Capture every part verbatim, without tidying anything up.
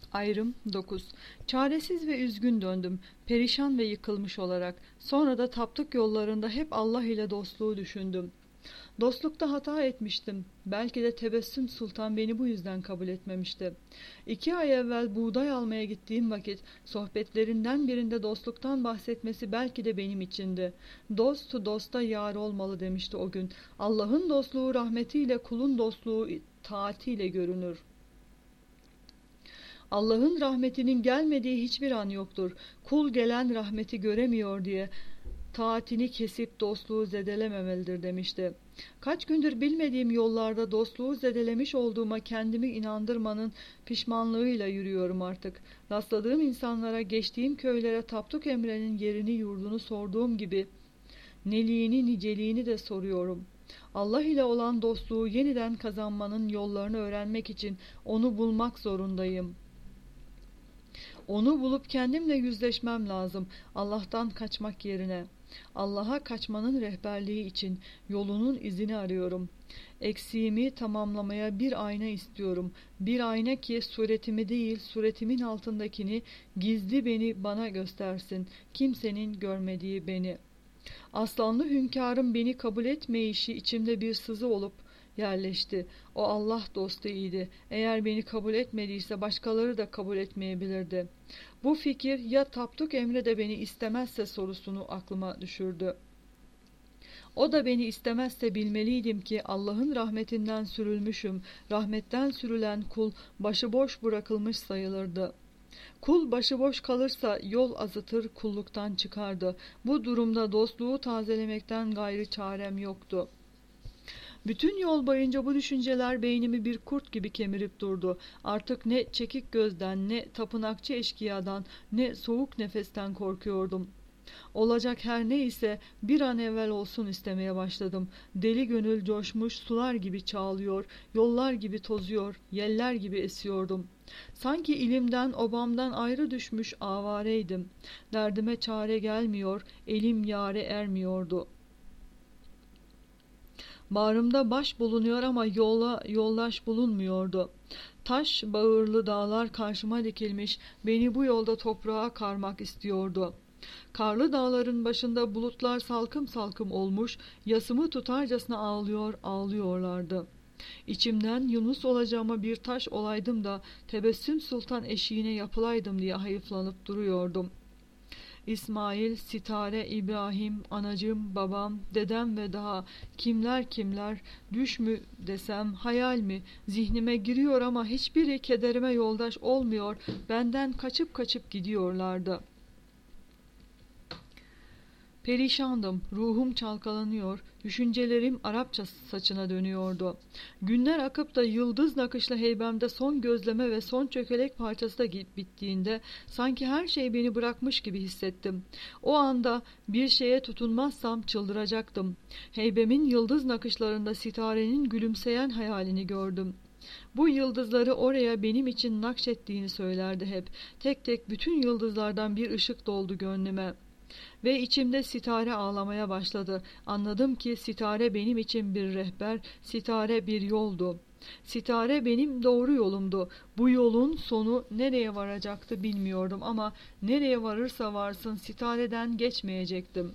Ayrım dokuz. Çaresiz ve üzgün döndüm, perişan ve yıkılmış olarak. Sonra da taptık yollarında hep Allah ile dostluğu düşündüm. Dostlukta hata etmiştim. Belki de Tebessüm Sultan beni bu yüzden kabul etmemişti. İki ay evvel buğday almaya gittiğim vakit sohbetlerinden birinde dostluktan bahsetmesi belki de benim içindi. Dost dosta yar olmalı demişti o gün. Allah'ın dostluğu rahmetiyle, kulun dostluğu taatiyle görünür. Allah'ın rahmetinin gelmediği hiçbir an yoktur. Kul gelen rahmeti göremiyor diye taatini kesip dostluğu zedelememelidir demişti. Kaç gündür bilmediğim yollarda dostluğu zedelemiş olduğuma kendimi inandırmanın pişmanlığıyla yürüyorum artık. Rastladığım insanlara, geçtiğim köylere Tapduk Emre'nin yerini yurdunu sorduğum gibi neliğini niceliğini de soruyorum. Allah ile olan dostluğu yeniden kazanmanın yollarını öğrenmek için onu bulmak zorundayım. Onu bulup kendimle yüzleşmem lazım, Allah'tan kaçmak yerine. Allah'a kaçmanın rehberliği için yolunun izini arıyorum. Eksiğimi tamamlamaya bir ayna istiyorum. Bir ayna ki suretimi değil, suretimin altındakini, gizli beni bana göstersin. Kimsenin görmediği beni. Aslanlı hünkârım beni kabul etmeyişi içimde bir sızı olup yerleşti. O Allah dostu idi. Eğer beni kabul etmediyse başkaları da kabul etmeyebilirdi. Bu fikir ya Tapduk Emre de beni istemezse sorusunu aklıma düşürdü. O da beni istemezse bilmeliydim ki Allah'ın rahmetinden sürülmüşüm. Rahmetten sürülen kul başıboş bırakılmış sayılırdı. Kul başıboş kalırsa yol azıtır, kulluktan çıkardı. Bu durumda dostluğu tazelemekten gayrı çarem yoktu. Bütün yol boyunca bu düşünceler beynimi bir kurt gibi kemirip durdu. Artık ne çekik gözden, ne tapınakçı eşkıyadan, ne soğuk nefesten korkuyordum. Olacak her neyse bir an evvel olsun istemeye başladım. Deli gönül coşmuş, sular gibi çağlıyor, yollar gibi tozuyor, yeller gibi esiyordum. Sanki ilimden, obamdan ayrı düşmüş avareydim. Derdime çare gelmiyor, elim yâre ermiyordu. Bağrımda baş bulunuyor ama yola yoldaş bulunmuyordu. Taş bağırlı dağlar karşıma dikilmiş, beni bu yolda toprağa karmak istiyordu. Karlı dağların başında bulutlar salkım salkım olmuş, yasımı tutarcasına ağlıyor, ağlıyorlardı. İçimden Yunus olacağıma bir taş olaydım da Tebessüm Sultan eşiğine yapılaydım diye hayıflanıp duruyordum. İsmail, Sitare, İbrahim, anacığım, babam, dedem ve daha kimler kimler, düş mü desem, hayal mi, zihnime giriyor ama hiçbiri kederime yoldaş olmuyor, benden kaçıp kaçıp gidiyorlardı. Perişandım, ruhum çalkalanıyor, düşüncelerim Arapça saçına dönüyordu. Günler akıp da yıldız nakışlı heybemde son gözleme ve son çökelek parçası da bittiğinde sanki her şey beni bırakmış gibi hissettim. O anda bir şeye tutunmazsam çıldıracaktım. Heybemin yıldız nakışlarında sitarenin gülümseyen hayalini gördüm. Bu yıldızları oraya benim için nakşettiğini söylerdi hep. Tek tek bütün yıldızlardan bir ışık doldu gönlüme. Ve içimde sitare ağlamaya başladı. Anladım ki sitare benim için bir rehber, sitare bir yoldu. Sitare benim doğru yolumdu. Bu yolun sonu nereye varacaktı bilmiyordum ama nereye varırsa varsın sitareden geçmeyecektim.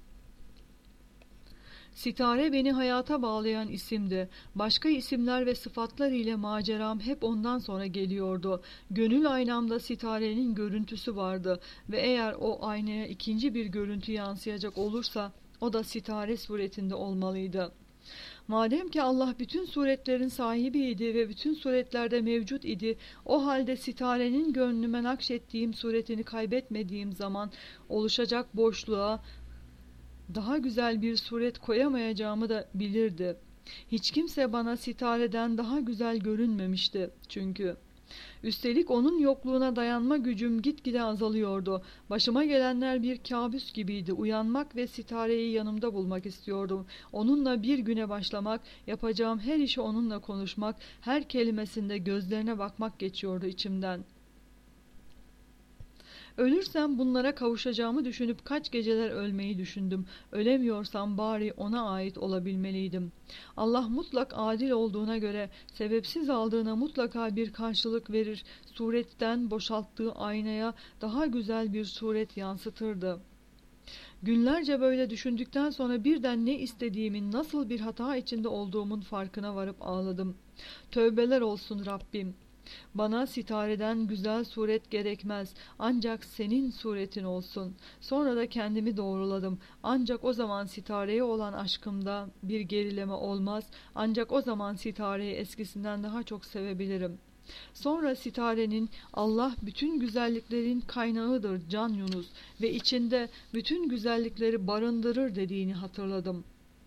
Sitare beni hayata bağlayan isimdi. Başka isimler ve sıfatlar ile maceram hep ondan sonra geliyordu. Gönül aynamda sitarenin görüntüsü vardı ve eğer o aynaya ikinci bir görüntü yansıyacak olursa o da sitare suretinde olmalıydı. Madem ki Allah bütün suretlerin sahibiydi ve bütün suretlerde mevcut idi, o halde sitarenin gönlüme nakşettiğim suretini kaybetmediğim zaman oluşacak boşluğa daha güzel bir suret koyamayacağımı da bilirdi. Hiç kimse bana sitareden daha güzel görünmemişti çünkü. Üstelik onun yokluğuna dayanma gücüm gitgide azalıyordu. Başıma gelenler bir kabus gibiydi. Uyanmak ve sitareyi yanımda bulmak istiyordum. Onunla bir güne başlamak, yapacağım her işi onunla konuşmak, her kelimesinde gözlerine bakmak geçiyordu içimden. Ölürsem bunlara kavuşacağımı düşünüp kaç geceler ölmeyi düşündüm. Ölemiyorsam bari ona ait olabilmeliydim. Allah mutlak adil olduğuna göre sebepsiz aldığına mutlaka bir karşılık verir. Suretten boşalttığı aynaya daha güzel bir suret yansıtırdı. Günlerce böyle düşündükten sonra birden ne istediğimin, nasıl bir hata içinde olduğumun farkına varıp ağladım. Tövbeler olsun Rabbim. Bana sitareden güzel suret gerekmez. Ancak senin suretin olsun. Sonra da kendimi doğruladım. Ancak o zaman sitareye olan aşkımda bir gerileme olmaz. Ancak o zaman sitareyi eskisinden daha çok sevebilirim. Sonra sitarenin Allah bütün güzelliklerin kaynağıdır Can Yunus ve içinde bütün güzellikleri barındırır dediğini hatırladım.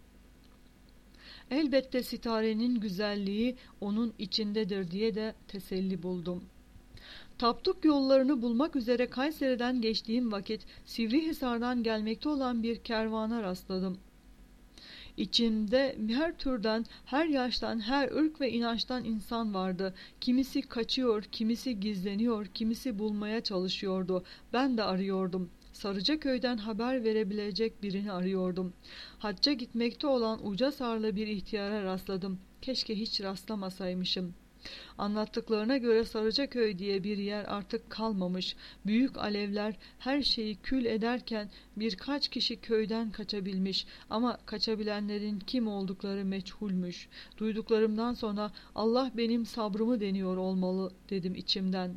Elbette sitarenin güzelliği onun içindedir diye de teselli buldum. Tapduk yollarını bulmak üzere Kayseri'den geçtiğim vakit Sivrihisar'dan gelmekte olan bir kervana rastladım. İçimde her türden, her yaştan, her ırk ve inançtan insan vardı. Kimisi kaçıyor, kimisi gizleniyor, kimisi bulmaya çalışıyordu. Ben de arıyordum. Sarıcaköy'den haber verebilecek birini arıyordum. Hacca gitmekte olan uca sarlı bir ihtiyara rastladım. Keşke hiç rastlamasaymışım. Anlattıklarına göre Sarıcaköy diye bir yer artık kalmamış. Büyük alevler her şeyi kül ederken birkaç kişi köyden kaçabilmiş ama kaçabilenlerin kim oldukları meçhulmüş. Duyduklarımdan sonra Allah benim sabrımı deniyor olmalı dedim içimden.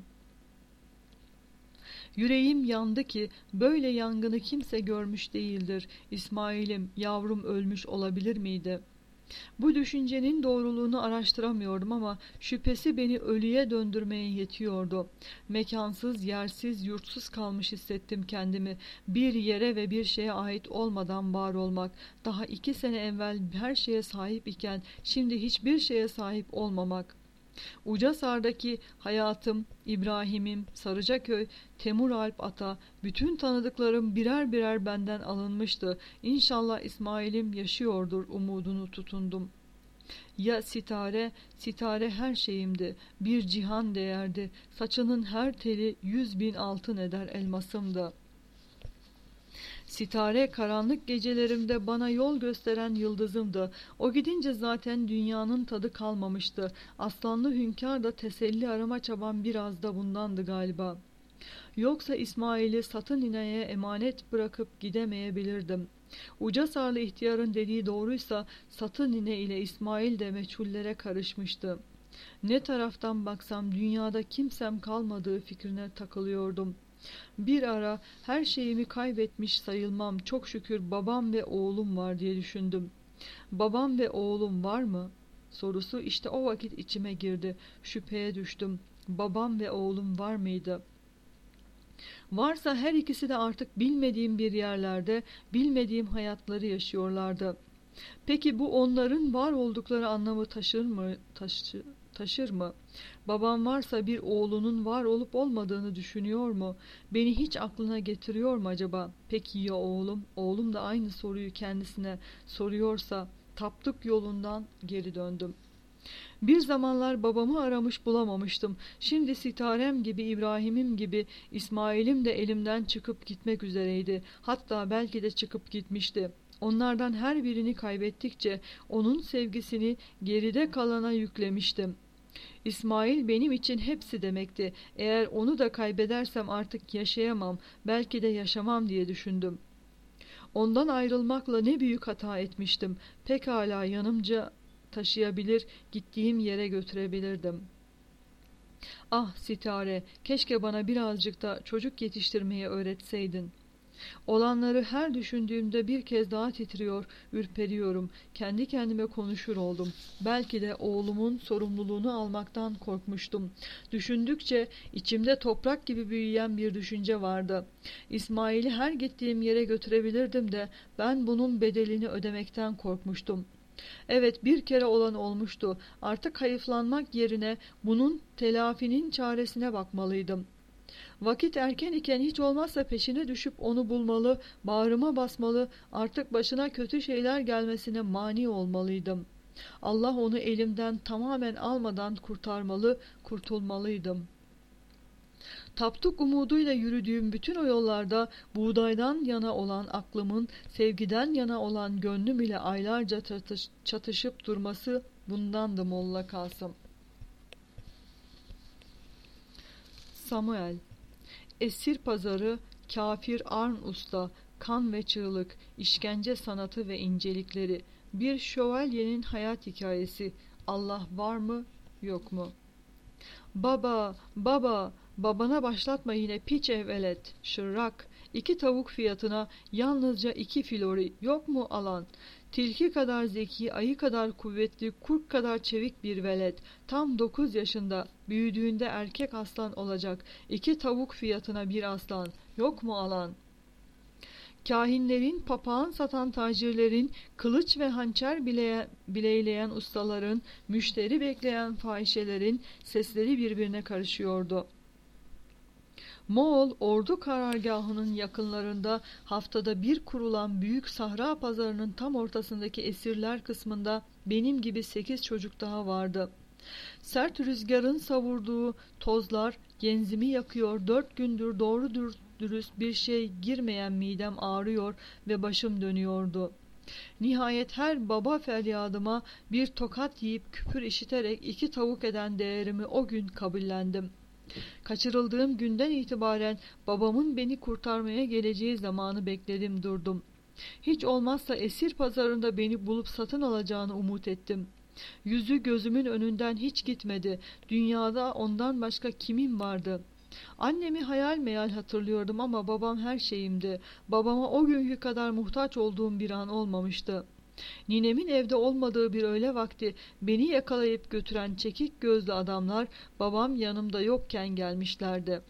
Yüreğim yandı ki böyle yangını kimse görmüş değildir. İsmail'im, yavrum ölmüş olabilir miydi? Bu düşüncenin doğruluğunu araştıramıyordum ama şüphesi beni ölüye döndürmeye yetiyordu. Mekansız, yersiz, yurtsuz kalmış hissettim kendimi. Bir yere ve bir şeye ait olmadan var olmak. Daha iki sene evvel her şeye sahip iken şimdi hiçbir şeye sahip olmamak. Ucasar'daki hayatım, İbrahim'im, Sarıcaköy, Temur Alp Ata, bütün tanıdıklarım birer birer benden alınmıştı. İnşallah İsmail'im yaşıyordur umudunu tutundum. Ya sitare, sitare her şeyimdi, bir cihan değerdi, saçının her teli yüz bin altın eder elmasımdı. Sitare karanlık gecelerimde bana yol gösteren yıldızımdı. O gidince zaten dünyanın tadı kalmamıştı. Aslanlı hünkâr da teselli arama çabam biraz da bundandı galiba. Yoksa İsmail'i satın nineye emanet bırakıp gidemeyebilirdim. Uca sarlı ihtiyarın dediği doğruysa satın nine ile İsmail de meçhullere karışmıştı. Ne taraftan baksam dünyada kimsem kalmadığı fikrine takılıyordum. Bir ara her şeyimi kaybetmiş sayılmam, çok şükür babam ve oğlum var diye düşündüm. Babam ve oğlum var mı? Sorusu işte o vakit içime girdi. Şüpheye düştüm. Babam ve oğlum var mıydı? Varsa her ikisi de artık bilmediğim bir yerlerde, bilmediğim hayatları yaşıyorlardı. Peki bu onların var oldukları anlamı taşır mı? Taşı, taşır mı? Babam varsa bir oğlunun var olup olmadığını düşünüyor mu? Beni hiç aklına getiriyor mu acaba? Peki ya oğlum? Oğlum da aynı soruyu kendisine soruyorsa taptık yolundan geri döndüm. Bir zamanlar babamı aramış bulamamıştım. Şimdi sitarem gibi, İbrahim'im gibi İsmail'im de elimden çıkıp gitmek üzereydi. Hatta belki de çıkıp gitmişti. Onlardan her birini kaybettikçe onun sevgisini geride kalana yüklemiştim. İsmail benim için hepsi demekti. Eğer onu da kaybedersem artık yaşayamam, belki de yaşamam diye düşündüm. Ondan ayrılmakla ne büyük hata etmiştim. Pekala yanımca taşıyabilir, gittiğim yere götürebilirdim. Ah Sitare, keşke bana birazcık da çocuk yetiştirmeyi öğretseydin. Olanları her düşündüğümde bir kez daha titriyor, ürperiyorum. Kendi kendime konuşur oldum. Belki de oğlumun sorumluluğunu almaktan korkmuştum. Düşündükçe içimde toprak gibi büyüyen bir düşünce vardı. İsmail'i her gittiğim yere götürebilirdim de ben bunun bedelini ödemekten korkmuştum. Evet, bir kere olan olmuştu. Artık hayıflanmak yerine bunun telafinin çaresine bakmalıydım. Vakit erken iken hiç olmazsa peşine düşüp onu bulmalı, bağrıma basmalı, artık başına kötü şeyler gelmesine mani olmalıydım. Allah onu elimden tamamen almadan kurtarmalı, kurtulmalıydım. Taptuk umuduyla yürüdüğüm bütün o yollarda buğdaydan yana olan aklımın, sevgiden yana olan gönlüm ile aylarca çatış, çatışıp durması bundandı Molla Kasım. Samuel. Esir pazarı, kafir Arn usta, kan ve çığlık, işkence sanatı ve incelikleri, bir şövalyenin hayat hikayesi. Allah var mı, yok mu? Baba, baba, babana başlatma yine piç evvelet, şırrak, iki tavuk fiyatına yalnızca iki filori, yok mu alan? Tilki kadar zeki, ayı kadar kuvvetli, kurt kadar çevik bir velet, tam dokuz yaşında, büyüdüğünde erkek aslan olacak, iki tavuk fiyatına bir aslan, yok mu alan? Kahinlerin, papağan satan tacirlerin, kılıç ve hançer bile, bileyleyen ustaların, müşteri bekleyen fahişelerin sesleri birbirine karışıyordu. Moğol ordu karargahının yakınlarında haftada bir kurulan büyük sahra pazarının tam ortasındaki esirler kısmında benim gibi sekiz çocuk daha vardı. Sert rüzgarın savurduğu tozlar genzimi yakıyor, dört gündür doğru dürüst bir şey girmeyen midem ağrıyor ve başım dönüyordu. Nihayet her baba feryadıma bir tokat yiyip küfür işiterek iki tavuk eden değerimi o gün kabullendim. Kaçırıldığım günden itibaren babamın beni kurtarmaya geleceği zamanı bekledim durdum. Hiç olmazsa esir pazarında beni bulup satın alacağını umut ettim. Yüzü gözümün önünden hiç gitmedi. Dünyada ondan başka kimim vardı? Annemi hayal meyal hatırlıyordum ama babam her şeyimdi. Babama o günkü kadar muhtaç olduğum bir an olmamıştı. Ninemin evde olmadığı bir öğle vakti beni yakalayıp götüren çekik gözlü adamlar babam yanımda yokken gelmişlerdi.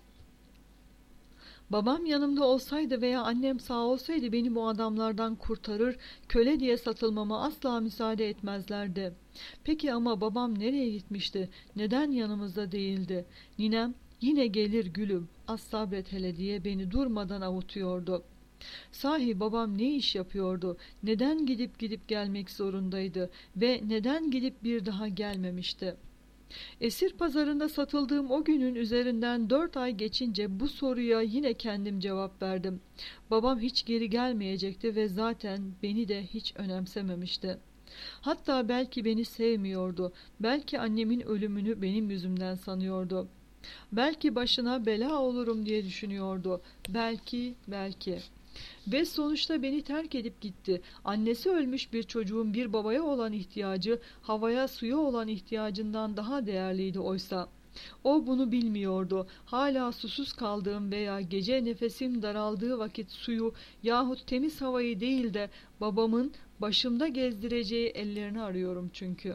Babam yanımda olsaydı veya annem sağ olsaydı beni bu adamlardan kurtarır, köle diye satılmama asla müsaade etmezlerdi. Peki ama babam nereye gitmişti? Neden yanımızda değildi? Ninem, yine gelir gülüm, az sabret hele diye beni durmadan avutuyordu. Sahi babam ne iş yapıyordu? Neden gidip gidip gelmek zorundaydı? Ve neden gidip bir daha gelmemişti? Esir pazarında satıldığım o günün üzerinden dört ay geçince bu soruya yine kendim cevap verdim. Babam hiç geri gelmeyecekti ve zaten beni de hiç önemsememişti. Hatta belki beni sevmiyordu. Belki annemin ölümünü benim yüzümden sanıyordu. Belki başına bela olurum diye düşünüyordu. Belki, belki. Ve sonuçta beni terk edip gitti. Annesi ölmüş bir çocuğun bir babaya olan ihtiyacı, havaya suya olan ihtiyacından daha değerliydi oysa. O bunu bilmiyordu. Hala susuz kaldığım veya gece nefesim daraldığı vakit suyu yahut temiz havayı değil de babamın başımda gezdireceği ellerini arıyorum çünkü.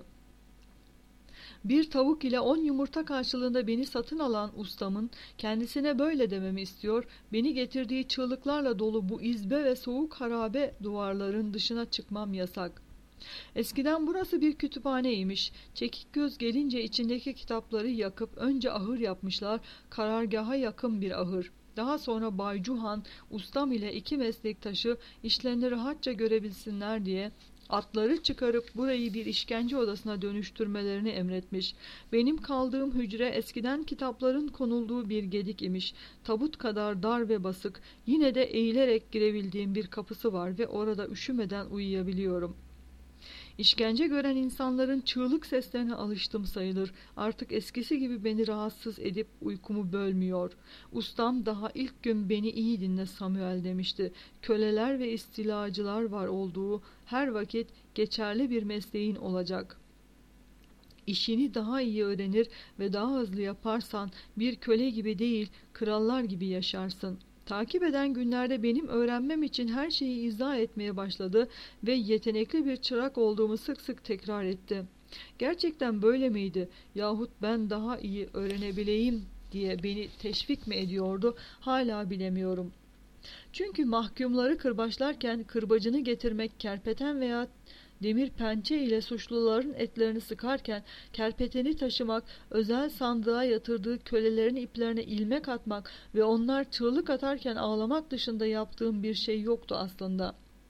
Bir tavuk ile on yumurta karşılığında beni satın alan ustamın kendisine böyle dememi istiyor, beni getirdiği çığlıklarla dolu bu izbe ve soğuk harabe duvarların dışına çıkmam yasak. Eskiden burası bir kütüphaneymiş. Çekik göz gelince içindeki kitapları yakıp önce ahır yapmışlar, karargaha yakın bir ahır. Daha sonra Bay Cuhan, ustam ile iki meslektaşı işlerini rahatça görebilsinler diye atları çıkarıp burayı bir işkence odasına dönüştürmelerini emretmiş. Benim kaldığım hücre eskiden kitapların konulduğu bir gedik imiş. Tabut kadar dar ve basık, yine de eğilerek girebildiğim bir kapısı var ve orada üşümeden uyuyabiliyorum. İşkence gören insanların çığlık seslerine alıştım sayılır. Artık eskisi gibi beni rahatsız edip uykumu bölmüyor. Ustam daha ilk gün beni iyi dinle Samuel demişti. Köleler ve istilacılar var olduğu her vakit geçerli bir mesleğin olacak. İşini daha iyi öğrenir ve daha hızlı yaparsan bir köle gibi değil, krallar gibi yaşarsın. Takip eden günlerde benim öğrenmem için her şeyi izah etmeye başladı ve yetenekli bir çırak olduğumu sık sık tekrar etti. Gerçekten böyle miydi? Yahut ben daha iyi öğrenebileyim diye beni teşvik mi ediyordu? Hala bilemiyorum. Çünkü mahkumları kırbaçlarken kırbacını getirmek, kerpeten veya demir pençe ile suçluların etlerini sıkarken kerpeteni taşımak, özel sandığa yatırdığı kölelerin iplerine ilmek atmak ve onlar çığlık atarken ağlamak dışında yaptığım bir şey yoktu aslında.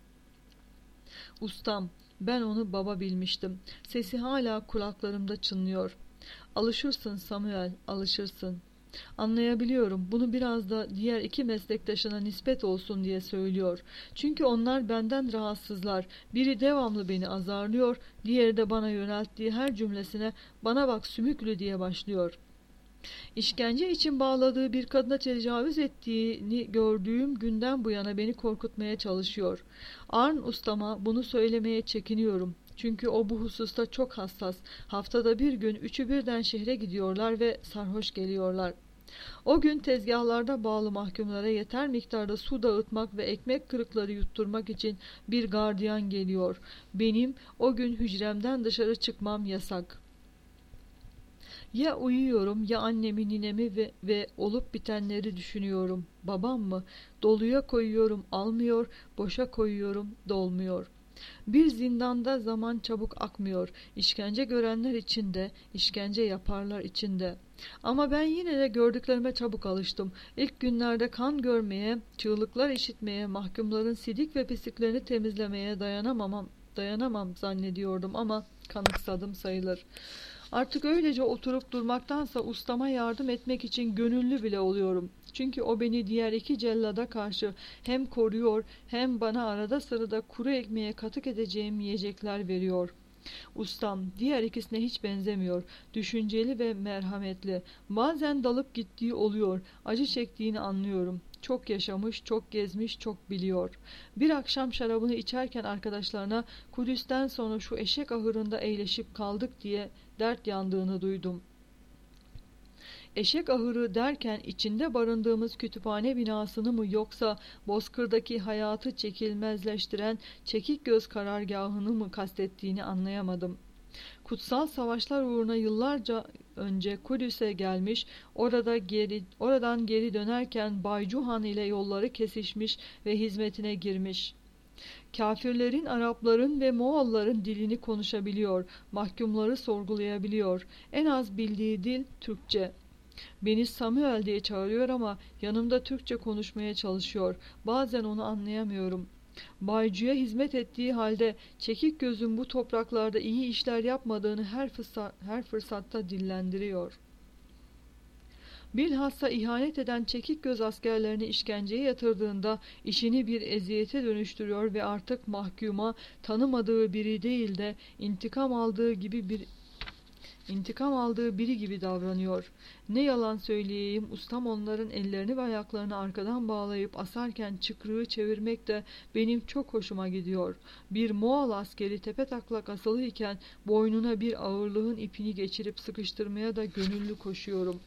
Ustam, ben onu baba bilmiştim. Sesi hala kulaklarımda çınlıyor. Alışırsın Samuel, alışırsın. Anlayabiliyorum. Bunu biraz da diğer iki meslektaşına nispet olsun diye söylüyor. Çünkü onlar benden rahatsızlar. Biri devamlı beni azarlıyor, diğeri de bana yönelttiği her cümlesine "bana bak sümüklü" diye başlıyor. İşkence için bağladığı bir kadına tecavüz ettiğini gördüğüm günden bu yana beni korkutmaya çalışıyor. Arn ustama bunu söylemeye çekiniyorum. Çünkü o bu hususta çok hassas. Haftada bir gün üçü birden şehre gidiyorlar ve sarhoş geliyorlar. O gün tezgahlarda bağlı mahkumlara yeter miktarda su dağıtmak ve ekmek kırıkları yutturmak için bir gardiyan geliyor. Benim o gün hücremden dışarı çıkmam yasak. Ya uyuyorum ya annemi, ninemi ve, ve olup bitenleri düşünüyorum. Babam mı? Doluya koyuyorum, almıyor, boşa koyuyorum, dolmuyor. Bir zindanda zaman çabuk akmıyor. İşkence görenler için de, işkence yaparlar için de. Ama ben yine de gördüklerime çabuk alıştım. İlk günlerde kan görmeye, çığlıklar işitmeye, mahkumların sidik ve pisliklerini temizlemeye dayanamam, dayanamam zannediyordum ama kanıksadım sayılır. Artık öylece oturup durmaktansa ustama yardım etmek için gönüllü bile oluyorum. Çünkü o beni diğer iki cellada karşı hem koruyor hem bana arada sırada kuru ekmeğe katık edeceğim yiyecekler veriyor. Ustam diğer ikisine hiç benzemiyor. Düşünceli ve merhametli. Bazen dalıp gittiği oluyor. Acı çektiğini anlıyorum. Çok yaşamış, çok gezmiş, çok biliyor. Bir akşam şarabını içerken arkadaşlarına Kudüs'ten sonra şu eşek ahırında eğleşip kaldık diye dert yandığını duydum. Eşek ahırı derken içinde barındığımız kütüphane binasını mı yoksa Bozkır'daki hayatı çekilmezleştiren çekik göz karargahını mı kastettiğini anlayamadım. Kutsal savaşlar uğruna yıllarca önce Kudüs'e gelmiş, orada geri, oradan geri dönerken Baycu Han ile yolları kesişmiş ve hizmetine girmiş. Kafirlerin, Arapların ve Moğolların dilini konuşabiliyor, mahkumları sorgulayabiliyor. En az bildiği dil Türkçe. Beni Samuel diye çağırıyor ama yanımda Türkçe konuşmaya çalışıyor. Bazen onu anlayamıyorum. Baycu'ya hizmet ettiği halde çekik gözün bu topraklarda iyi işler yapmadığını her, fırsat, her fırsatta dillendiriyor. Bilhassa ihanet eden çekik göz askerlerini işkenceye yatırdığında işini bir eziyete dönüştürüyor ve artık mahkuma tanımadığı biri değil de intikam aldığı gibi bir İntikam aldığı biri gibi davranıyor. Ne yalan söyleyeyim, ustam onların ellerini ve ayaklarını arkadan bağlayıp asarken çıkrığı çevirmek de benim çok hoşuma gidiyor. Bir Moğol askeri tepetaklak asılı iken boynuna bir ağırlığın ipini geçirip sıkıştırmaya da gönüllü koşuyorum.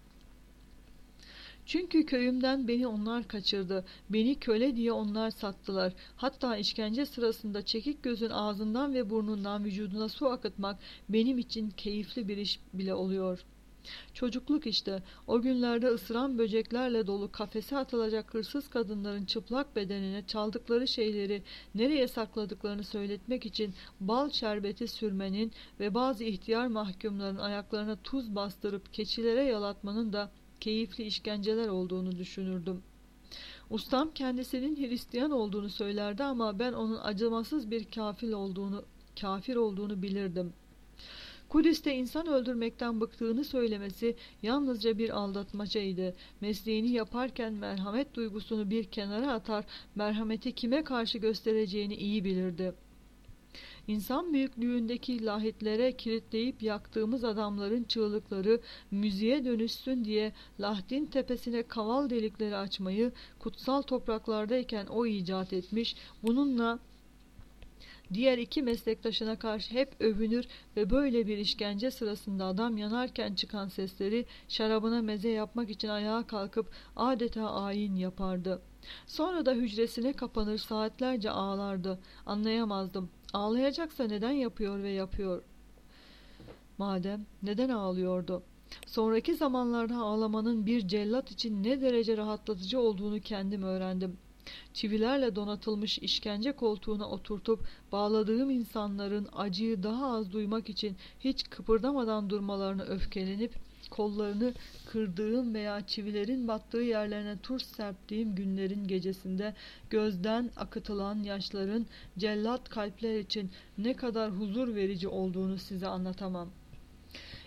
Çünkü köyümden beni onlar kaçırdı. Beni köle diye onlar sattılar. Hatta işkence sırasında çekik gözün ağzından ve burnundan vücuduna su akıtmak benim için keyifli bir iş bile oluyor. Çocukluk işte. O günlerde ısıran böceklerle dolu kafese atılacak hırsız kadınların çıplak bedenine çaldıkları şeyleri nereye sakladıklarını söyletmek için bal şerbeti sürmenin ve bazı ihtiyar mahkumların ayaklarına tuz bastırıp keçilere yalatmanın da keyifli işkenceler olduğunu düşünürdüm. Ustam kendisinin Hristiyan olduğunu söylerdi ama ben onun acımasız bir kafir olduğunu, kafir olduğunu bilirdim. Kudüs'te insan öldürmekten bıktığını söylemesi yalnızca bir aldatmacaydı. Mesleğini yaparken merhamet duygusunu bir kenara atar, merhameti kime karşı göstereceğini iyi bilirdi. İnsan büyüklüğündeki lahitlere kilitleyip yaktığımız adamların çığlıkları müziğe dönüşsün diye Lahdin tepesine kaval delikleri açmayı kutsal topraklardayken o icat etmiş, bununla diğer iki meslektaşına karşı hep övünür ve böyle bir işkence sırasında adam yanarken çıkan sesleri şarabına meze yapmak için ayağa kalkıp adeta ayin yapardı. Sonra da hücresine kapanır saatlerce ağlardı. Anlayamazdım. Ağlayacaksa neden yapıyor ve yapıyor? Madem neden ağlıyordu? Sonraki zamanlarda ağlamanın bir cellat için ne derece rahatlatıcı olduğunu kendim öğrendim. Çivilerle donatılmış işkence koltuğuna oturtup bağladığım insanların acıyı daha az duymak için hiç kıpırdamadan durmalarını öfkelenip kollarını kırdığım veya çivilerin battığı yerlerine tuz serptiğim günlerin gecesinde gözden akıtılan yaşların cellat kalpler için ne kadar huzur verici olduğunu size anlatamam.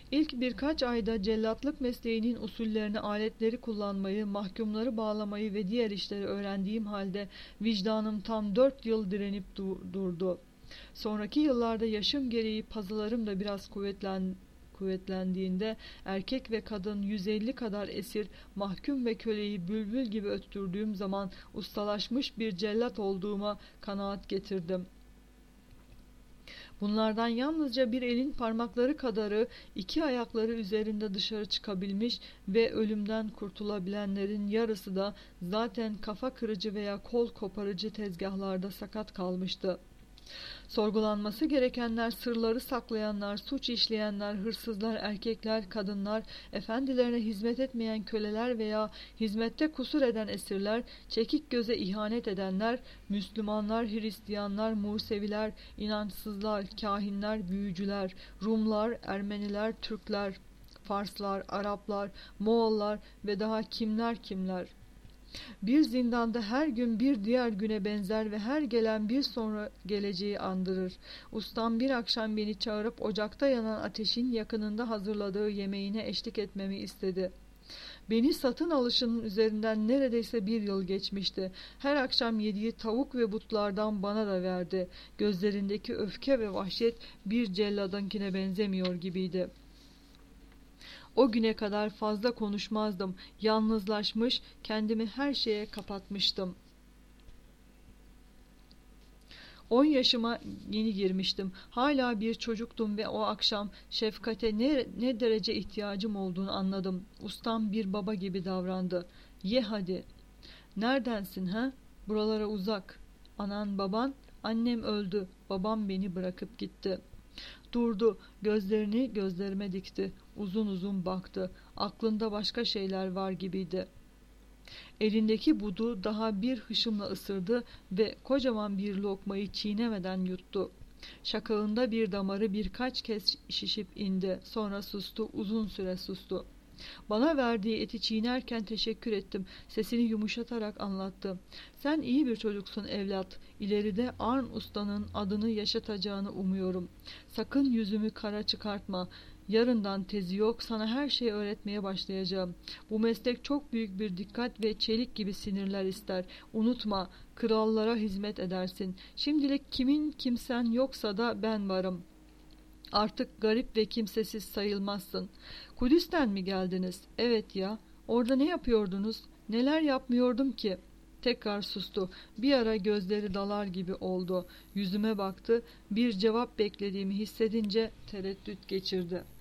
İlk birkaç ayda cellatlık mesleğinin usullerini, aletleri kullanmayı, mahkumları bağlamayı ve diğer işleri öğrendiğim halde vicdanım tam dört yıl direnip du- durdu. Sonraki yıllarda yaşım gereği pazılarım da biraz kuvvetlen, kuvvetlendiğinde erkek ve kadın yüz elli kadar esir, mahkum ve köleyi bülbül gibi öttürdüğüm zaman ustalaşmış bir cellat olduğuma kanaat getirdim. Bunlardan yalnızca bir elin parmakları kadarı iki ayakları üzerinde dışarı çıkabilmiş ve ölümden kurtulabilenlerin yarısı da zaten kafa kırıcı veya kol koparıcı tezgahlarda sakat kalmıştı. Sorgulanması gerekenler, sırları saklayanlar, suç işleyenler, hırsızlar, erkekler, kadınlar, efendilerine hizmet etmeyen köleler veya hizmette kusur eden esirler, çekik göze ihanet edenler, Müslümanlar, Hristiyanlar, Museviler, inançsızlar, kahinler, büyücüler, Rumlar, Ermeniler, Türkler, Farslar, Araplar, Moğollar ve daha kimler kimler. Bir zindanda her gün bir diğer güne benzer ve her gelen bir sonra geleceği andırır. Ustam bir akşam beni çağırıp ocakta yanan ateşin yakınında hazırladığı yemeğine eşlik etmemi istedi. Beni satın alışının üzerinden neredeyse bir yıl geçmişti. Her akşam yediği tavuk ve butlardan bana da verdi. Gözlerindeki öfke ve vahşet bir celladınkine benzemiyor gibiydi. O güne kadar fazla konuşmazdım. Yalnızlaşmış, kendimi her şeye kapatmıştım. On yaşıma yeni girmiştim. Hala bir çocuktum ve o akşam şefkate ne, ne derece ihtiyacım olduğunu anladım. Ustam bir baba gibi davrandı. Ye hadi. Neredensin ha? Buralara uzak. Anan baban? Annem öldü. Babam beni bırakıp gitti. Durdu, gözlerini gözlerime dikti. Uzun uzun baktı. Aklında başka şeyler var gibiydi. Elindeki budu daha bir hışımla ısırdı ve kocaman bir lokmayı çiğnemeden yuttu. Şakağında bir damarı birkaç kez şişip indi. Sonra sustu, uzun süre sustu. Bana verdiği eti çiğnerken teşekkür ettim. Sesini yumuşatarak anlattı. Sen iyi bir çocuksun evlat. İleride Arn Usta'nın adını yaşatacağını umuyorum. Sakın yüzümü kara çıkartma. Yarından tezi yok, sana her şeyi öğretmeye başlayacağım. Bu meslek çok büyük bir dikkat ve çelik gibi sinirler ister. Unutma, krallara hizmet edersin. Şimdilik kimin kimsen yoksa da ben varım. Artık garip ve kimsesiz sayılmazsın. Kudüs'ten mi geldiniz? Evet ya. Orada ne yapıyordunuz? Neler yapmıyordum ki? Tekrar sustu. Bir ara gözleri dalar gibi oldu. Yüzüme baktı. Bir cevap beklediğimi hissedince tereddüt geçirdi.